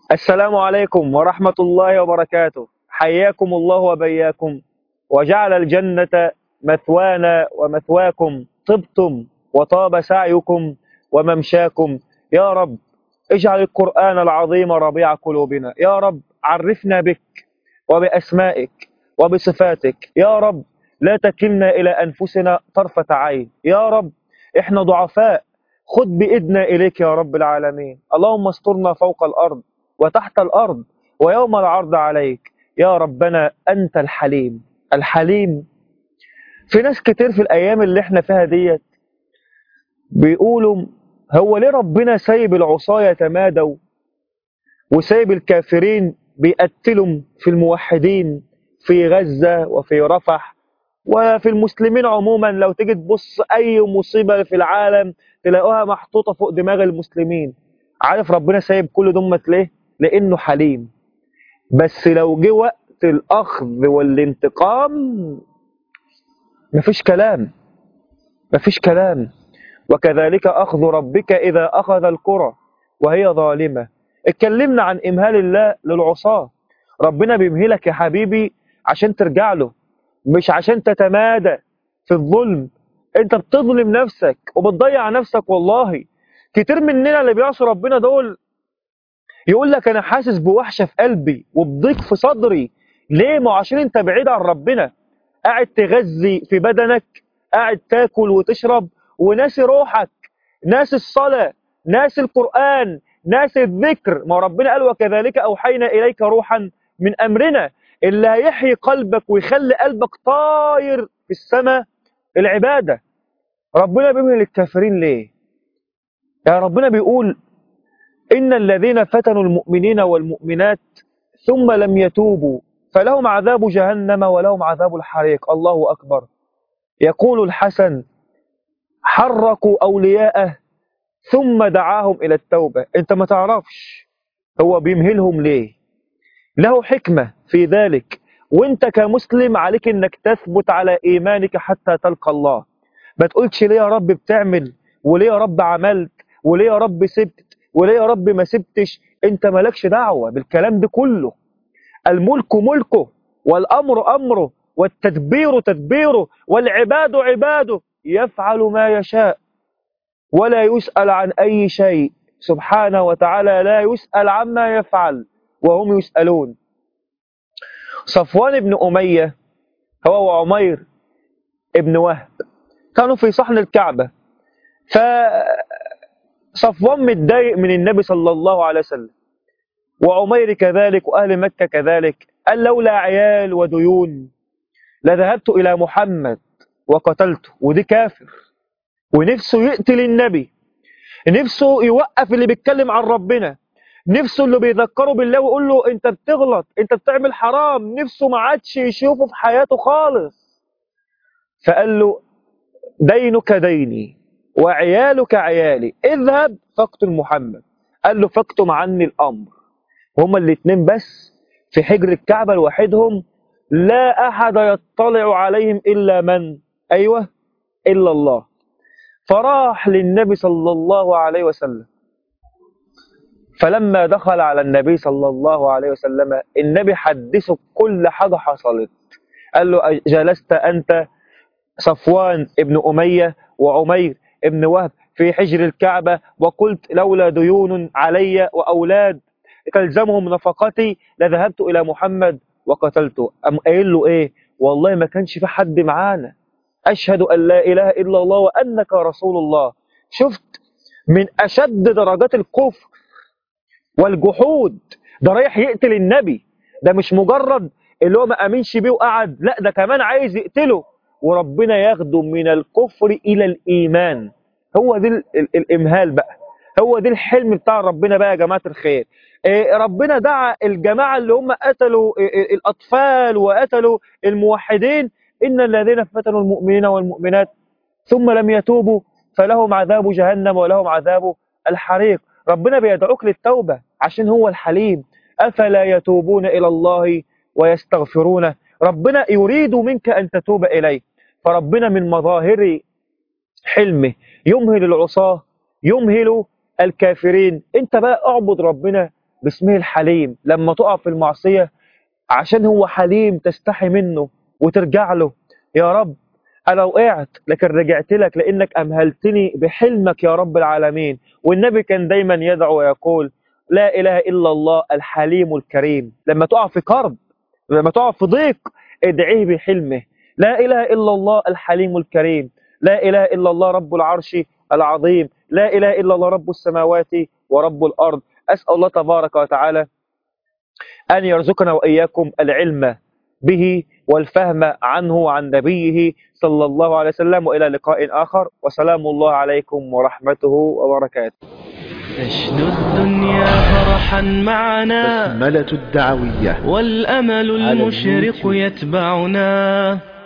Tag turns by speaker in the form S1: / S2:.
S1: السلام عليكم ورحمة الله وبركاته. حياكم الله وبياكم، وجعل الجنة مثوانا ومثواكم. طبتم وطاب سعيكم وممشاكم. يا رب اجعل القرآن العظيم ربيع قلوبنا. يا رب عرفنا بك وبأسمائك وبصفاتك. يا رب لا تكلنا إلى أنفسنا طرفة عين. يا رب احنا ضعفاء، خذ بإيدنا إليك يا رب العالمين. اللهم استرنا فوق الأرض وتحت الأرض ويوم العرض عليك. يا ربنا أنت الحليم الحليم. في ناس كتير في الأيام اللي احنا فيها ديت بيقولوا هو ليه ربنا سايب العصاة يتمادوا وسايب الكافرين بيقتلوا في الموحدين في غزة وفي رفح وفي المسلمين عموما. لو تيجي تبص أي مصيبة في العالم تلاقوها محطوطة فوق دماغ المسلمين. عارف ربنا سايب كل دمت ليه؟ لأنه حليم. بس لو جه وقت الأخذ والانتقام مفيش كلام، مفيش كلام. وكذلك أخذ ربك إذا أخذ القرى وهي ظالمة. اتكلمنا عن إمهال الله للعصاة. ربنا بيمهلك يا حبيبي عشان ترجع له، مش عشان تتمادى في الظلم. انت بتظلم نفسك وبتضيع نفسك والله. كتير مننا اللي بيعصوا ربنا دول يقول لك انا حاسس بوحشة في قلبي وبضيق في صدري. ليه؟ ما هو عشان انت بعيد عن ربنا، قاعد تغذي في بدنك، قاعد تاكل وتشرب وناسي روحك، ناسي الصلاة، ناسي القرآن، ناسي الذكر. ما ربنا قال وكذلك أوحينا إليك روحا من أمرنا. اللي هيحيي قلبك ويخلي قلبك طاير في السماء العبادة. ربنا بيمهل الكافرين ليه؟ يا ربنا بيقول إن الذين فتنوا المؤمنين والمؤمنات ثم لم يتوبوا فلهم عذاب جهنم ولهم عذاب الحريق. الله أكبر. يقول الحسن حركوا أولياءه ثم دعاهم إلى التوبة. أنت ما تعرفش هو بيمهلهم ليه، له حكمة في ذلك. وانت كمسلم عليك انك تثبت على ايمانك حتى تلقى الله. ما تقولش ليه يا رب بتعمل، وليه يا رب عملت، وليه يا رب سبت، وليه يا رب ما سبتش. انت مالكش دعوة بالكلام ده كله. الملك ملكه، والأمر أمره، والتدبير تدبيره، والعباد عباده، يفعل ما يشاء ولا يسأل عن أي شيء سبحانه وتعالى. لا يسأل عما يفعل وهم يسألون. صفوان بن أمية هو وعمير بن وهب كانوا في صحن الكعبة. فصفوان متضايق من النبي صلى الله عليه وسلم، وعمير كذلك، وأهل مكة كذلك. قال لولا عيال وديون لذهبت إلى محمد وقتلته. ودي كافر ونفسه يقتل النبي، نفسه يوقف اللي بيتكلم عن ربنا، نفسه اللي بيذكره بالله ويقول له انت بتغلط، انت بتعمل حرام. نفسه ما عادش يشوفه في حياته خالص. فقال له دينك ديني وعيالك عيالي، اذهب فاقتل محمد. قال له فاكتم عني الامر. هما الاثنين بس في حجر الكعبة لوحدهم، لا احد يطلع عليهم الا من؟ ايوه، الا الله. فراح للنبي صلى الله عليه وسلم. فلما دخل على النبي صلى الله عليه وسلم النبي حدثه كل حاجة حصلت. قال له جلست أنت صفوان ابن أمية وعمير ابن وهب في حجر الكعبة وقلت لولا ديون علي وأولاد تلزمهم نفقتي لذهبت إلى محمد وقتلته. أم قايل له إيه؟ والله ما كانش في حد معانا، أشهد أن لا إله إلا الله وأنك رسول الله. شفت؟ من أشد درجات الكفر والجحود. ده رايح يقتل النبي، ده مش مجرد اللي هو ما امنش بيه وقعد، لا ده كمان عايز يقتله. وربنا ياخده من الكفر الى الايمان. هو دي الامهال بقى، هو دي الحلم بتاع ربنا بقى يا جماعه الخير. ربنا دعا الجماعه اللي هم قتلوا الاطفال وقتلوا الموحدين ان الذين فتنوا المؤمنين والمؤمنات ثم لم يتوبوا فلهم عذاب جهنم ولهم عذاب الحريق. ربنا بيدعوك للتوبة عشان هو الحليم. أفلا يتوبون إلى الله ويستغفرونه. ربنا يريد منك أن تتوب إليه. فربنا من مظاهر حلمه يمهل العصاة، يمهل الكافرين. انت بقى اعبد ربنا باسمه الحليم. لما تقع في المعصية عشان هو حليم تستحي منه وترجع له. يا رب أنا وقعت لكن رجعت لك لأنك أمهلتني بحلمك يا رب العالمين. والنبي كان دايما يدعو ويقول لا إله إلا الله الحليم الكريم. لما تقع في كرب، لما تقع في ضيق، ادعيه بحلمه. لا إله إلا الله الحليم الكريم، لا إله إلا الله رب العرش العظيم، لا إله إلا الله رب السماوات ورب الأرض. أسأل الله تبارك وتعالى أن يرزقنا وإياكم العلم به والفهم عنه وعن نبيه صلى الله عليه وسلم. وإلى لقاء آخر، وسلام الله عليكم ورحمته وبركاته.
S2: تشنو الدنيا فرحا معنا
S3: بسملة الدعوية
S2: والأمل المشرق يتبعنا.